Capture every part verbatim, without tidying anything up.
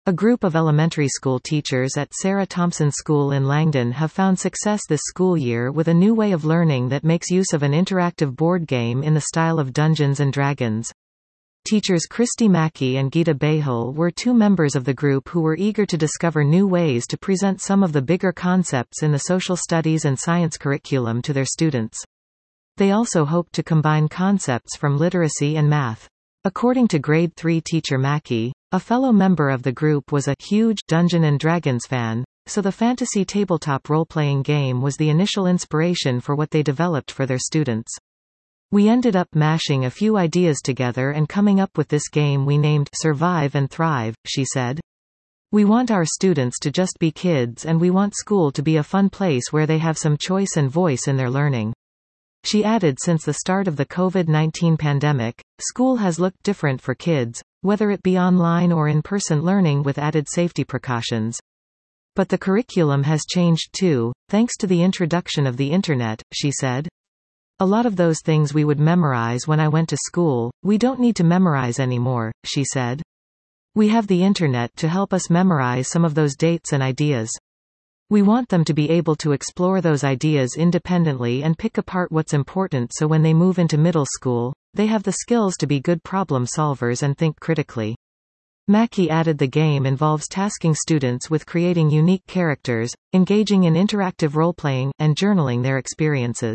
A group of elementary school teachers at Sarah Thompson School in Langdon have found success this school year with a new way of learning that makes use of an interactive board game in the style of Dungeons and Dragons. Teachers Christy Mackey and Geeta Behul were two members of the group who were eager to discover new ways to present some of the bigger concepts in the social studies and science curriculum to their students. They also hoped to combine concepts from literacy and math. According to grade three teacher Mackey, a fellow member of the group was a huge Dungeons and Dragons fan, so the fantasy tabletop role-playing game was the initial inspiration for what they developed for their students. We ended up mashing a few ideas together and coming up with this game we named Survive and Thrive, she said. We want our students to just be kids, and we want school to be a fun place where they have some choice and voice in their learning. She added, since the start of the COVID nineteen pandemic, school has looked different for kids, whether it be online or in-person learning with added safety precautions. But the curriculum has changed too, thanks to the introduction of the internet, she said. A lot of those things we would memorize when I went to school, we don't need to memorize anymore, she said. We have the internet to help us memorize some of those dates and ideas. We want them to be able to explore those ideas independently and pick apart what's important, so when they move into middle school, they have the skills to be good problem solvers and think critically. Mackey added the game involves tasking students with creating unique characters, engaging in interactive role-playing, and journaling their experiences.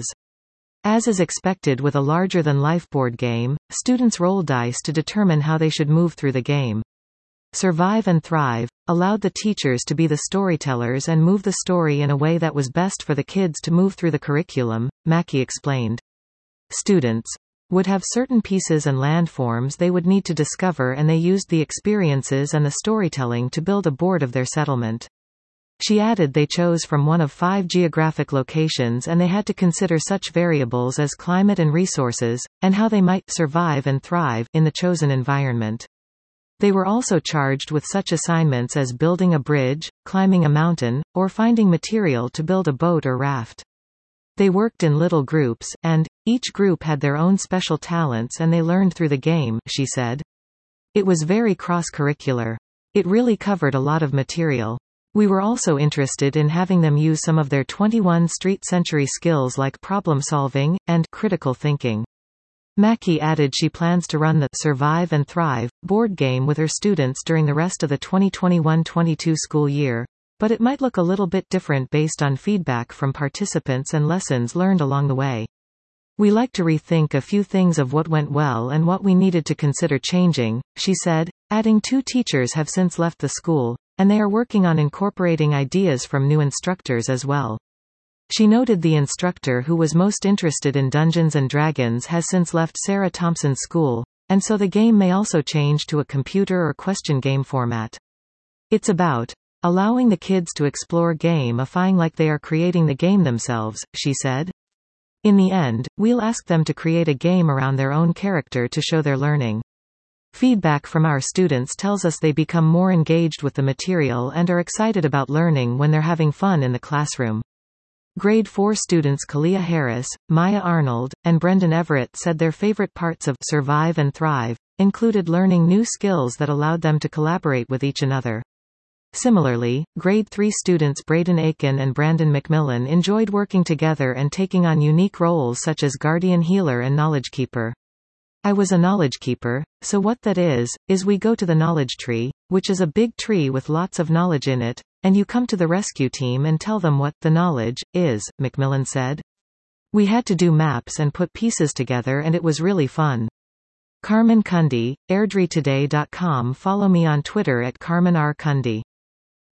As is expected with a larger-than-life board game, students roll dice to determine how they should move through the game. Survive and Thrive allowed the teachers to be the storytellers and move the story in a way that was best for the kids to move through the curriculum, Mackey explained. Students would have certain pieces and landforms they would need to discover, and they used the experiences and the storytelling to build a board of their settlement. She added they chose from one of five geographic locations, and they had to consider such variables as climate and resources, and how they might survive and thrive in the chosen environment. They were also charged with such assignments as building a bridge, climbing a mountain, or finding material to build a boat or raft. They worked in little groups, and each group had their own special talents, and they learned through the game, she said. It was very cross-curricular. It really covered a lot of material. We were also interested in having them use some of their twenty-first century skills like problem solving and critical thinking. Mackey added she plans to run the Survive and Thrive board game with her students during the rest of the twenty twenty-one twenty-two school year, but it might look a little bit different based on feedback from participants and lessons learned along the way. We like to rethink a few things of what went well and what we needed to consider changing, she said, adding two teachers have since left the school, and they are working on incorporating ideas from new instructors as well. She noted the instructor who was most interested in Dungeons and Dragons has since left Sarah Thompson School, and so the game may also change to a computer or question game format. It's about allowing the kids to explore gamifying like they are creating the game themselves, she said. In the end, we'll ask them to create a game around their own character to show their learning. Feedback from our students tells us they become more engaged with the material and are excited about learning when they're having fun in the classroom. Grade four students Kalia Harris, Maya Arnold, and Brendan Everett said their favorite parts of Survive and Thrive included learning new skills that allowed them to collaborate with each another. Similarly, grade three students Braden Aiken and Brandon McMillan enjoyed working together and taking on unique roles such as guardian healer and knowledge keeper. I was a knowledge keeper, so what that is, is we go to the knowledge tree, which is a big tree with lots of knowledge in it, and you come to the rescue team and tell them what the knowledge is, McMillan said. We had to do maps and put pieces together, and it was really fun. Carmen Cundy, airdrie today dot com. Follow me on Twitter at Carmen R. Cundy.